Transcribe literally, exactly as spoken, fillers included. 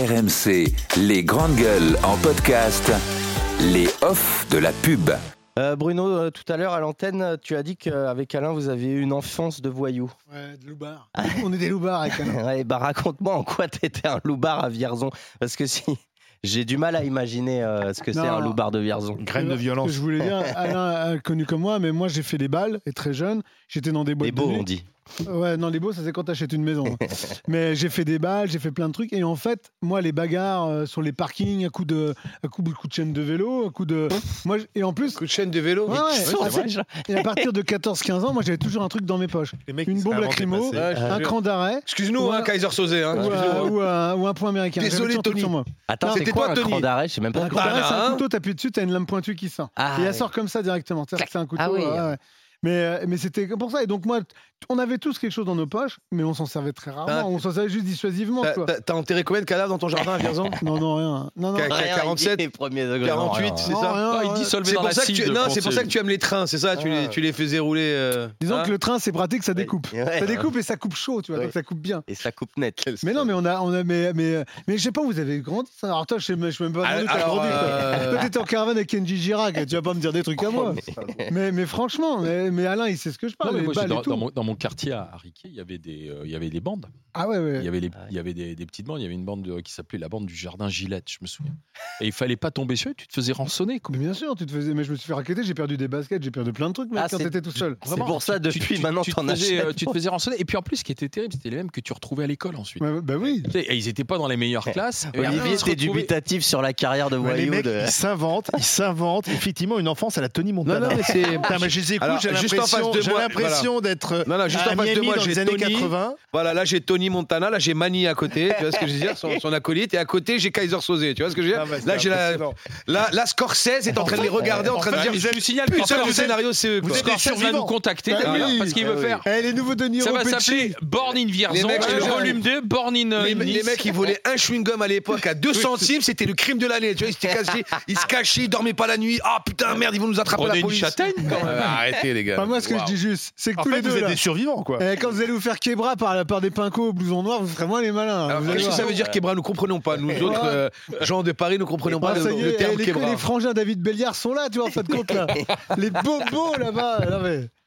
R M C, les grandes gueules en podcast, les off de la pub. Euh, Bruno, euh, tout à l'heure à l'antenne, tu as dit qu'avec Alain, vous aviez eu une enfance de voyous. Ouais, de loupards. On est des loupards avec Alain. Ouais, bah raconte-moi en quoi t'étais un loupard à Vierzon. Parce que si j'ai du mal à imaginer euh, ce que Non. c'est un loupard de Vierzon. Graine de violence. Je voulais dire, Alain a connu comme moi, mais moi j'ai fait des balles, et très jeune, j'étais dans des boîtes Les beaux, de nuit. on dit. Ouais, non, les beaux, ça c'est quand t'achètes une maison. Mais j'ai fait des balles, j'ai fait plein de trucs. Et en fait, moi, les bagarres euh, sur les parkings, à coup de, à coup, coup de chaîne de vélo, à coup de. Moi, j- et en plus. Coup de chaîne de vélo. Ouais, ouais, c'est à- vrai. et à partir de quatorze quinze ans, moi j'avais toujours un truc dans mes poches. Les mecs Une qui bombe seraient lacrymo, inventés, Ouais, je te un jure. cran d'arrêt. Excuse-nous, Ouais. hein, Kaiser Sosé. Hein, ou, excuse-nous, un, hein. ou, un, ou un point américain. Désolé, J'avais toujours un truc Tony. sur moi. Attends, Non, c'est c'était quoi toi, un Tony. cran d'arrêt? Je sais même pas Un quoi. cran d'arrêt, c'est un hein. couteau, t'appuies dessus, t'as une lame pointue qui sort. Ah, et elle ouais. sort comme ça directement. C'est-à-dire que c'est un couteau. Ah oui. ouais, ouais. Mais, euh, mais c'était pour ça. Et donc, moi, t- on avait tous quelque chose dans nos poches, mais on s'en servait très rarement. Ah. On s'en servait juste dissuasivement. T'as- Quoi. T'as t'as enterré combien de cadavres dans ton jardin à Vierzon? Non, non, rien. Non, non. Qu'a- Rien, il dit quarante-sept, les premiers degrés. quarante-huit, Non, c'est Non, ça rien, Ah, il rien. dit se lever C'est dans pour la ça que tu, cible. non, pour c'est pour se- ça que tu aimes les trains, c'est ça? Tu les, Ah. tu les faisais rouler. euh, Disons hein que le train, c'est pratique, ça découpe. Ouais. Ça découpe et ça coupe chaud, tu vois. Ouais. Donc ça coupe bien. Et ça coupe net. Mais non, mais on a, on a, mais, mais, mais je sais pas, vous avez grandi. Ça. Alors toi, je sais, je sais même pas. Alors, où t'as grandi. Toi. euh, Toi, t'étais en caravane avec Kenji Girac. Tu vas pas me dire des trucs à moi. Mais, mais franchement, mais, mais Alain, il sait ce que je Non, parle. mais les moi, j'ai- balles et dans, tout. dans mon, dans mon quartier à à Riquet, il y avait des, euh, il y avait des bandes. Ah ouais, ouais. Il y avait, les, Ah ouais. il y avait des, des petites bandes. Il y avait une bande de- qui s'appelait la bande du jardin Gillette, je me souviens. Et il fallait pas tomber sur eux, tu te faisais rançonner. Quoi. Mais bien sûr, tu te faisais. Mais je me suis fait raqueter. J'ai perdu des baskets, j'ai perdu plein de trucs, mec, Ah, quand c'est- t'étais tout seul. C'est pour ça, tu- depuis tu- maintenant, tu te t'en faisais, achètes. euh, Tu te faisais rançonner. Et puis en plus, ce qui était terrible, c'était les mêmes que tu retrouvais à l'école ensuite. Ouais, bah oui. Tu sais, et ils étaient pas dans les meilleures classes. Et Olivier, après, ils se t'es retrouvaient- dubitatif sur la carrière de Ouais, les voyou. mecs, de- ils s'inventent, ils s'inventent effectivement une enfance à la Tony Montana. Non, non, mais c'est. Putain, mais je les écoute, Alors, j'ai juste en face l'impression, de j'ai moi, l'impression d'être Non, non, juste à en face de Miami moi, dans j'ai les années Tony. quatre-vingts. Voilà, là j'ai Tony Montana, là j'ai Mani à côté, tu vois ce que je veux dire, son, son acolyte, et à côté j'ai Kaiser Sosé, tu vois ce que je veux dire. Ah, bah, c'est Là j'ai la, impressionnant. là, là Scorsese est en train de les regarder, en train de Ouais, dire. mais je vous signale Putain, que le scénario c'est eux. vous quoi. êtes des Scorsese va survivants. nous contacter Bah d'ailleurs, oui. parce qu'il veut Ah oui. faire. Eh, les nouveaux De Niro Ça va Pesci. s'appeler Born in Vierzon, Les mecs, le je- volume deux, Born in, Les, in les Nice. mecs ils volaient un chewing-gum à l'époque à deux centimes, c'était le crime de l'année. Tu vois, ils s'étaient cachés, ils se cachaient, ils dormaient pas la nuit. Ah putain, merde, ils vont nous attraper Prenez la une police. châtaigne, quand même. Ouais, arrêtez les gars. Enfin, moi, ce que Wow. je dis juste, c'est que En tous fait, les deux vous êtes là. des survivants, quoi. Eh, quand vous allez vous faire kebra par, la- par des pincos au blouson noir, vous ferez moins les malins. Alors, vous allez qu'est-ce que voir. ça veut dire Kebra? Nous comprenons pas. Nous autres euh, gens de Paris, nous comprenons pas Ah, le, ça y le est, terme eh, les, Kebra. les frangins David Béliard sont là, tu vois, en fin de compte, là. Les bobos là-bas. Là, mais...